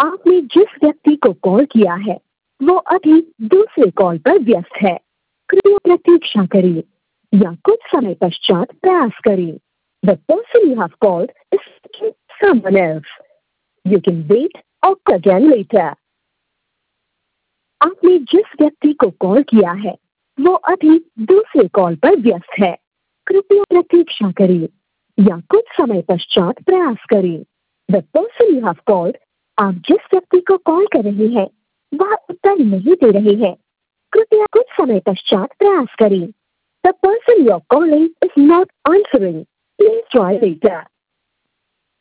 आपने जिस व्यक्ति को कॉल किया है वो अभी दूसरे कॉल पर व्यस्त है। कृपया प्रतीक्षा करें या कुछ समय पश्चात प्रयास करें। The person you have called is someone else. You can wait or call again later. आपने जिस व्यक्ति को कॉल किया है वो अभी दूसरे कॉल पर व्यस्त है। कृपया प्रतीक्षा करें या कुछ समय पश्चात प्रयास करें। The person you have called, आप जिस व्यक्ति को कॉल कर रहे हैं वह उत्तर नहीं दे रहे हैं। कृपया कुछ समय पश्चात प्रयास करें। The person you are calling is not answering. Please try later.